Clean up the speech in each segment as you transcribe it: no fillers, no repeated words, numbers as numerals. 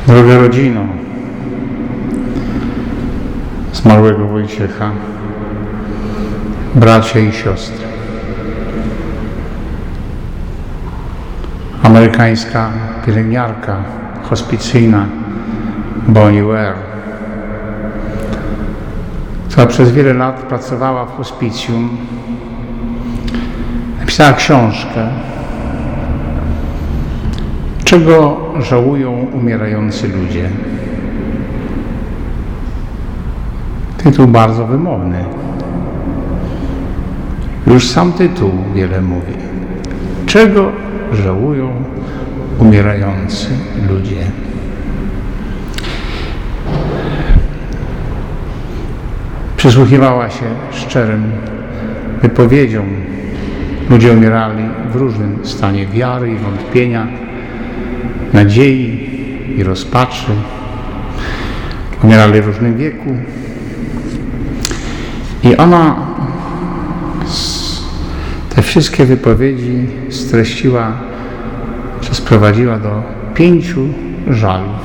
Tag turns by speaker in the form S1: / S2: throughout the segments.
S1: Droga rodzino zmarłego Wojciecha, bracia i siostry, amerykańska pielęgniarka hospicyjna Bonnie Ware, która przez wiele lat pracowała w hospicjum, napisała książkę Czego żałują umierający ludzie. Tytuł bardzo wymowny. Już sam tytuł wiele mówi. Czego żałują umierający ludzie? Przysłuchiwała się szczerym wypowiedziom. Ludzie umierali w różnym stanie wiary i wątpienia, nadziei i rozpaczy. Umierali w różnym wieku. I ona te wszystkie wypowiedzi streściła, czy sprowadziła do 5 żalów.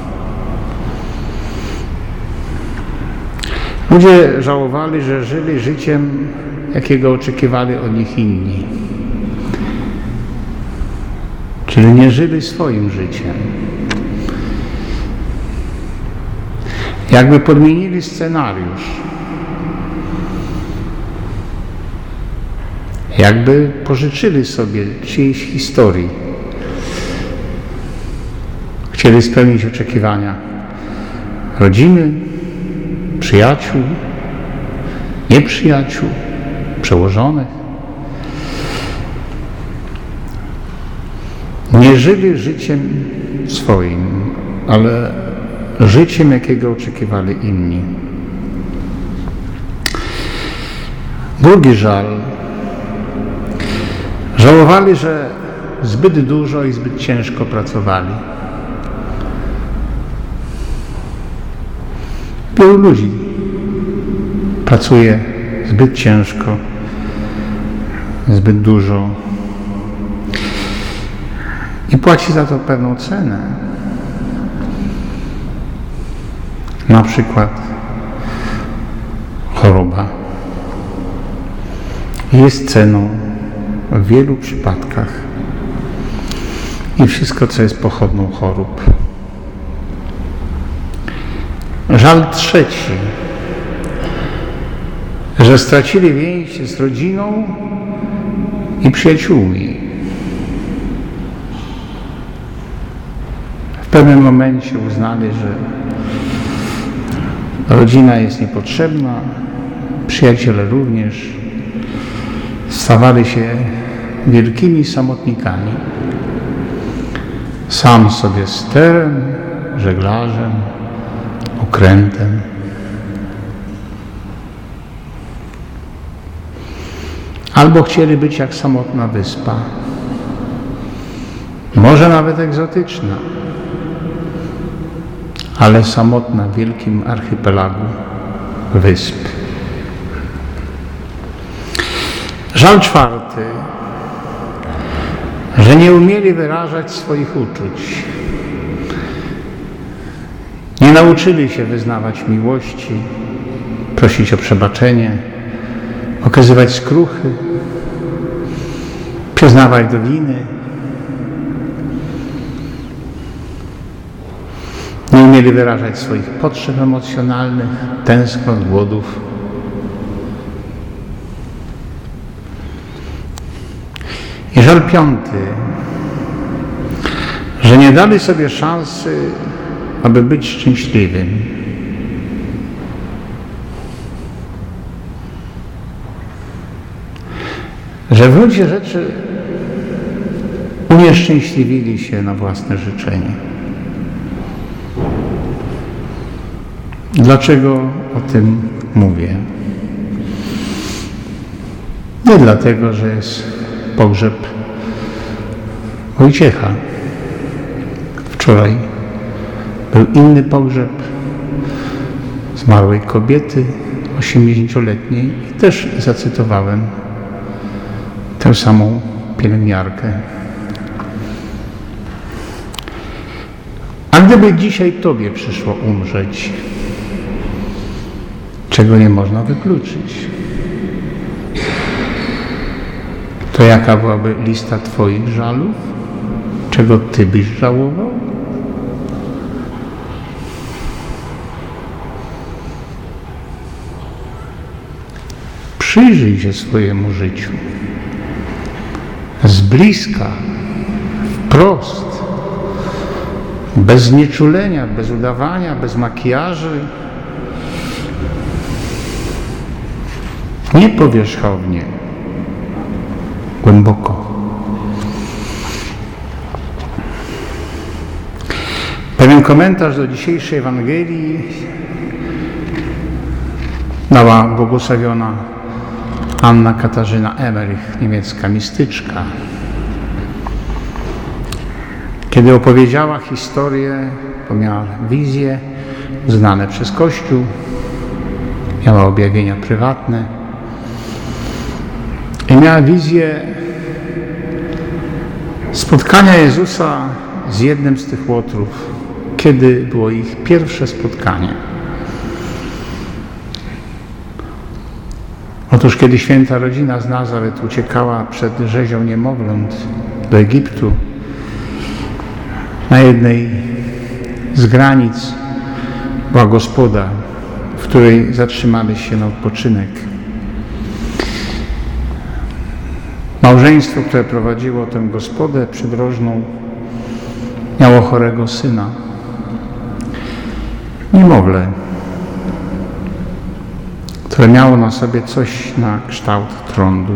S1: Ludzie żałowali, że żyli życiem, jakiego oczekiwali od nich inni. Czyli nie żyli swoim życiem. Jakby podmienili scenariusz. Jakby pożyczyli sobie czyjejś historii. Chcieli spełnić oczekiwania rodziny, przyjaciół, nieprzyjaciół, przełożonych. Nie żyli życiem swoim, ale życiem, jakiego oczekiwali inni. Drugi żal. Żałowali, że zbyt dużo i zbyt ciężko pracowali. Wielu ludzi pracuje zbyt ciężko, zbyt dużo i płaci za to pewną cenę. Na przykład choroba jest ceną w wielu przypadkach i wszystko, co jest pochodną chorób. Żal trzeci, że stracili więź z rodziną i przyjaciółmi. W pewnym momencie uznali, że rodzina jest niepotrzebna, przyjaciele również. Stawali się wielkimi samotnikami. Sam sobie sterem, żeglarzem, okrętem. Albo chcieli być jak samotna wyspa. Może nawet egzotyczna, ale samotna w wielkim archipelagu wysp. Żal czwarty, że nie umieli wyrażać swoich uczuć. Nie nauczyli się wyznawać miłości, prosić o przebaczenie, okazywać skruchy, przyznawać do winy. Nie umieli wyrażać swoich potrzeb emocjonalnych, tęsknot, głodów. I żal piąty, że nie dali sobie szansy, aby być szczęśliwym. Że w gruncie rzeczy unieszczęśliwili się na własne życzenie. Dlaczego o tym mówię? Nie dlatego, że jest pogrzeb Wojciecha. Wczoraj był inny pogrzeb zmarłej kobiety 80-letniej i też zacytowałem tę samą pielęgniarkę. A gdyby dzisiaj Tobie przyszło umrzeć, czego nie można wykluczyć, to jaka byłaby lista Twoich żalów? Czego Ty byś żałował? Przyjrzyj się swojemu życiu z bliska, wprost, bez znieczulenia, bez udawania, bez makijaży, nie powierzchownie, głęboko. Pewien komentarz do dzisiejszej Ewangelii dała błogosławiona Anna Katarzyna Emmerich, niemiecka mistyczka. Kiedy opowiedziała historię, bo miała wizje znane przez Kościół, miała objawienia prywatne i miała wizję spotkania Jezusa z jednym z tych łotrów, kiedy było ich pierwsze spotkanie. Otóż kiedy święta rodzina z Nazaret uciekała przed rzezią niemowląt do Egiptu, na jednej z granic była gospoda, w której zatrzymali się na odpoczynek. Małżeństwo, które prowadziło tę gospodę przydrożną, miało chorego syna, niemowlę, które miało na sobie coś na kształt trądu.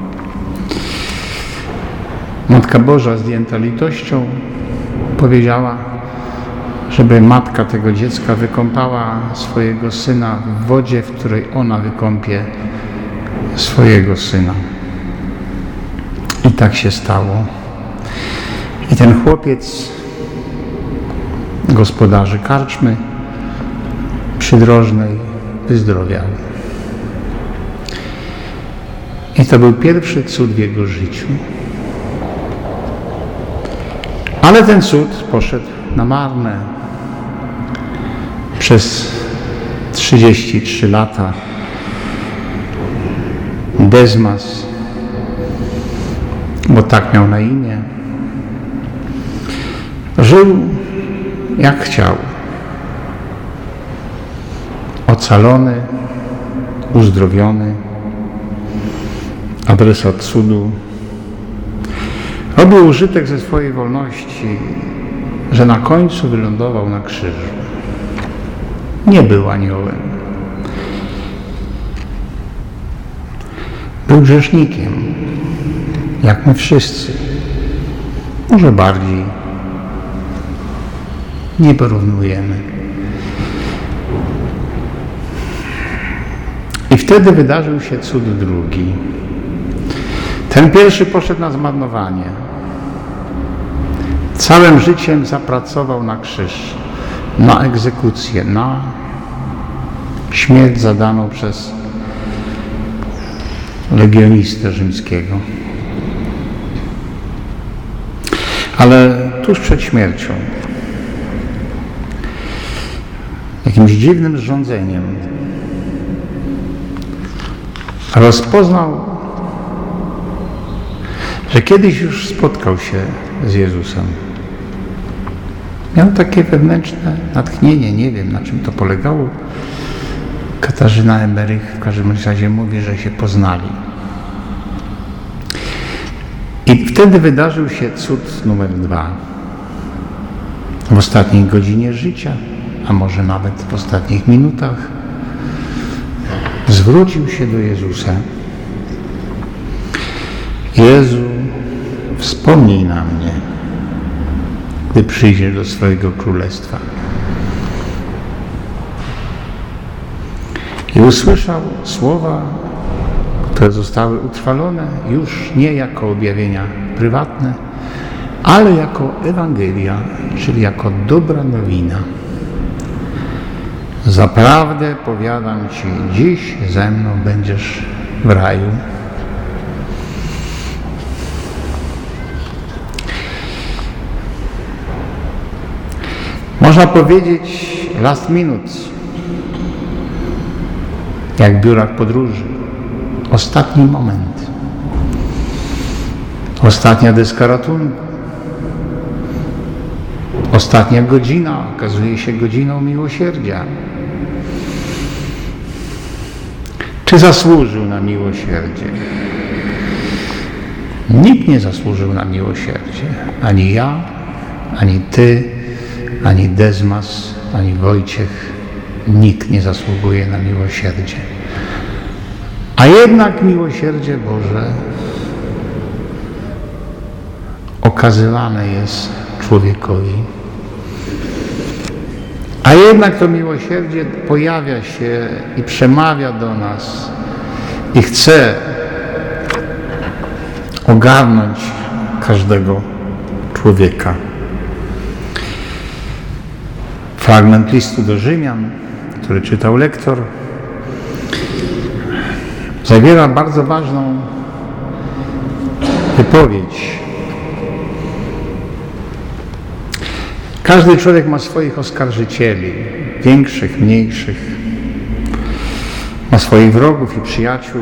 S1: Matka Boża, zdjęta litością, powiedziała, żeby matka tego dziecka wykąpała swojego syna w wodzie, w której ona wykąpie swojego syna. I tak się stało. I ten chłopiec, gospodarzy karczmy przydrożnej, wyzdrowiał. I to był pierwszy cud w jego życiu. Ale ten cud poszedł na marne. Przez 33 lata Dezmas, bo tak miał na imię, żył jak chciał. Ocalony, uzdrowiony, adresat cudu. Robił użytek ze swojej wolności, że na końcu wylądował na krzyżu. Nie był aniołem. Był grzesznikiem, jak my wszyscy. Może bardziej. Nie porównujemy. I wtedy wydarzył się cud drugi. Ten pierwszy poszedł na zmarnowanie. Całym życiem zapracował na krzyż, na egzekucję, na śmierć zadaną przez legionistę rzymskiego. Ale tuż przed śmiercią, jakimś dziwnym zrządzeniem, rozpoznał, że kiedyś już spotkał się z Jezusem. Miał takie wewnętrzne natchnienie, nie wiem, na czym to polegało. Katarzyna Emmerich w każdym razie mówi, że się poznali. I wtedy wydarzył się cud numer 2. W ostatniej godzinie życia, a może nawet w ostatnich minutach, zwrócił się do Jezusa. Jezu, wspomnij na mnie, gdy przyjdziesz do swojego królestwa. I usłyszał słowa, które zostały utrwalone już nie jako objawienia prywatne, ale jako Ewangelia, czyli jako dobra nowina. Zaprawdę powiadam Ci, dziś ze mną będziesz w raju. Można powiedzieć last minute, jak w biurach podróży. Ostatni moment. Ostatnia deska ratunku. Ostatnia godzina okazuje się godziną miłosierdzia. Czy zasłużył na miłosierdzie? Nikt nie zasłużył na miłosierdzie. Ani ja, ani ty, ani Dezmas, ani Wojciech. Nikt nie zasługuje na miłosierdzie. A jednak miłosierdzie Boże okazywane jest człowiekowi. A jednak to miłosierdzie pojawia się i przemawia do nas i chce ogarnąć każdego człowieka. Fragment listu do Rzymian, który czytał lektor, zawiera bardzo ważną wypowiedź. Każdy człowiek ma swoich oskarżycieli, większych, mniejszych. Ma swoich wrogów i przyjaciół.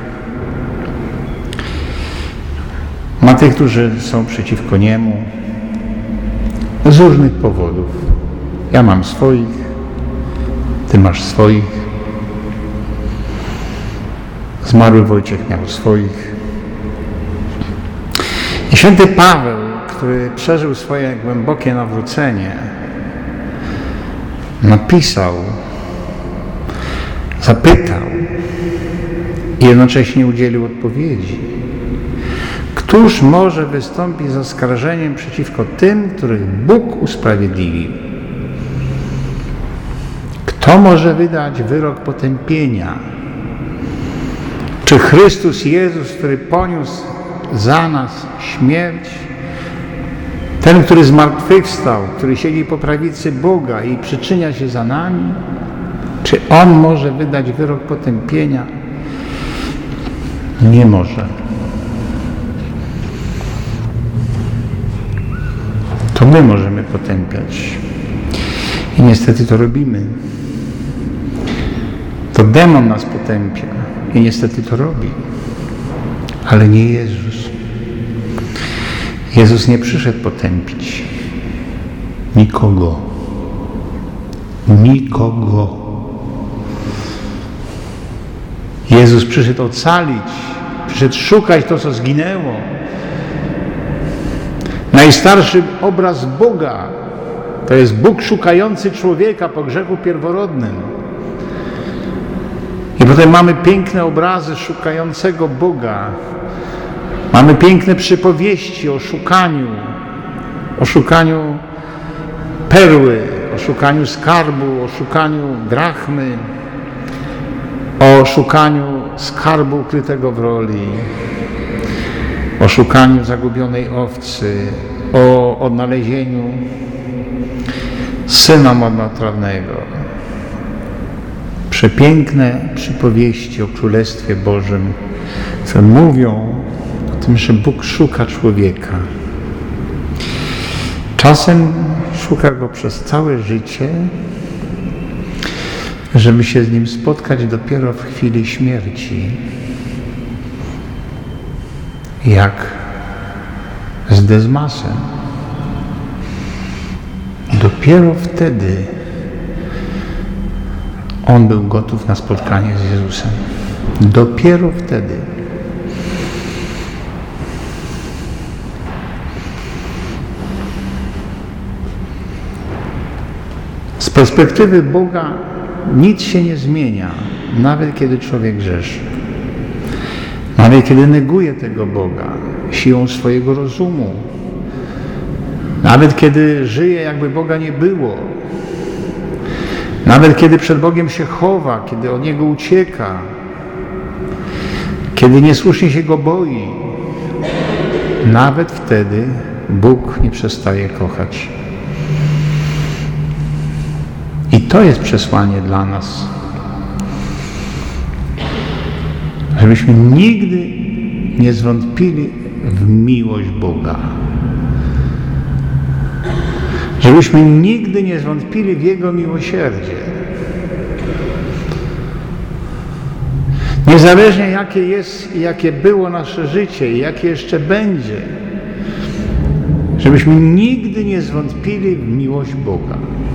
S1: Ma tych, którzy są przeciwko niemu z różnych powodów. Ja mam swoich, ty masz swoich. Zmarły Wojciech miał swoich. I święty Paweł, który przeżył swoje głębokie nawrócenie, napisał, zapytał i jednocześnie udzielił odpowiedzi. Któż może wystąpić z oskarżeniem przeciwko tym, których Bóg usprawiedliwił? Kto może wydać wyrok potępienia? Czy Chrystus Jezus, który poniósł za nas śmierć, ten, który zmartwychwstał, który siedzi po prawicy Boga i przyczynia się za nami, czy On może wydać wyrok potępienia? Nie może. To my możemy potępiać. I niestety to robimy. To demon nas potępia i niestety to robi. Ale nie Jezus. Jezus nie przyszedł potępić nikogo. Nikogo. Jezus przyszedł ocalić, przyszedł szukać to, co zginęło. Najstarszy obraz Boga to jest Bóg szukający człowieka po grzechu pierworodnym. I potem mamy piękne obrazy szukającego Boga. Mamy piękne przypowieści o szukaniu perły, o szukaniu skarbu, o szukaniu drachmy, o szukaniu skarbu ukrytego w roli, o szukaniu zagubionej owcy, o odnalezieniu syna marnotrawnego. Przepiękne przypowieści o Królestwie Bożym, które mówią o tym, że Bóg szuka człowieka. Czasem szuka go przez całe życie, żeby się z nim spotkać dopiero w chwili śmierci. Jak z Dezmasem. Dopiero wtedy on był gotów na spotkanie z Jezusem. Dopiero wtedy. Z perspektywy Boga nic się nie zmienia, nawet kiedy człowiek grzeszy. Nawet kiedy neguje tego Boga siłą swojego rozumu. Nawet kiedy żyje, jakby Boga nie było. Nawet kiedy przed Bogiem się chowa, kiedy od Niego ucieka. Kiedy niesłusznie się Go boi. Nawet wtedy Bóg nie przestaje kochać. I to jest przesłanie dla nas. Żebyśmy nigdy nie zwątpili w miłość Boga. żebyśmy nigdy nie zwątpili w Jego miłosierdzie. Niezależnie jakie jest i jakie było nasze życie i jakie jeszcze będzie, żebyśmy nigdy nie zwątpili w miłość Boga.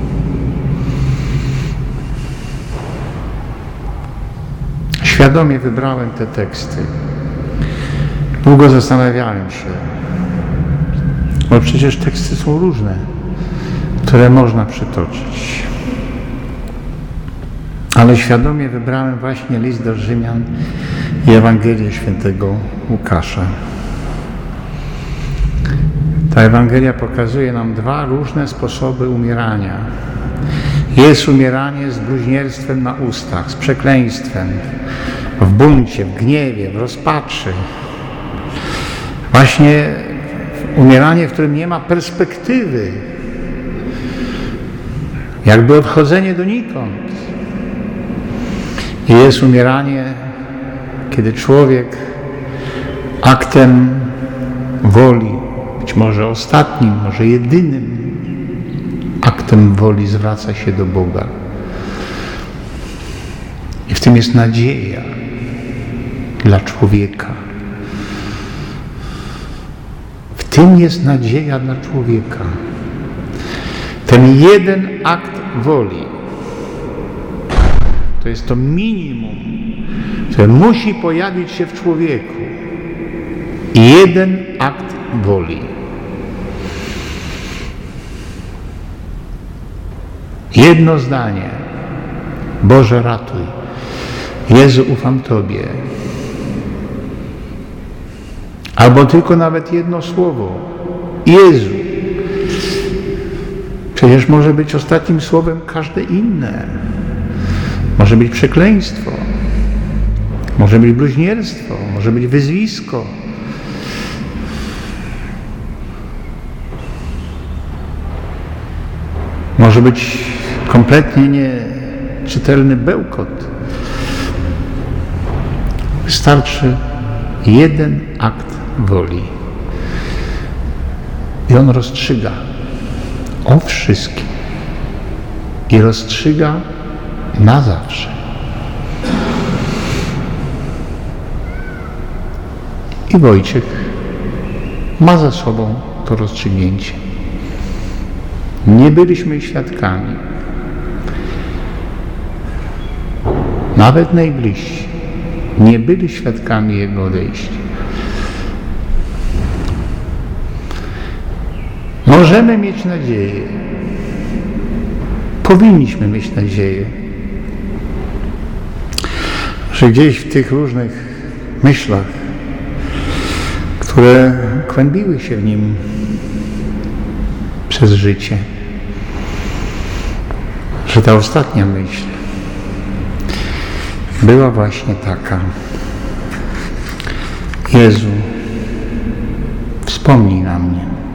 S1: Świadomie wybrałem te teksty. Długo zastanawiałem się, bo przecież teksty są różne, które można przytoczyć. Ale świadomie wybrałem właśnie list do Rzymian i Ewangelię świętego Łukasza. Ta Ewangelia pokazuje nam dwa różne sposoby umierania. Jest umieranie z bluźnierstwem na ustach, z przekleństwem, w buncie, w gniewie, w rozpaczy. Właśnie umieranie, w którym nie ma perspektywy, jakby odchodzenie donikąd. I jest umieranie, kiedy człowiek aktem woli, być może ostatnim, może jedynym aktem woli zwraca się do Boga. I w tym jest nadzieja dla człowieka. W tym jest nadzieja dla człowieka. Ten jeden akt woli to jest to minimum, które musi pojawić się w człowieku. Jeden akt woli. Jedno zdanie. Boże, ratuj. Jezu, ufam Tobie. Albo tylko nawet jedno słowo. Jezu. Przecież może być ostatnim słowem każde inne. Może być przekleństwo. Może być bluźnierstwo. Może być wyzwisko. Może być kompletnie nieczytelny bełkot. Wystarczy jeden akt woli. I on rozstrzyga o wszystkim. I rozstrzyga na zawsze. I Wojciech ma za sobą to rozstrzygnięcie. Nie byliśmy świadkami. Nawet najbliżsi nie byli świadkami Jego odejścia. Możemy mieć nadzieję. Powinniśmy mieć nadzieję, że gdzieś w tych różnych myślach, które kłębiły się w nim przez życie, że ta ostatnia myśl była właśnie taka: Jezu, wspomnij na mnie.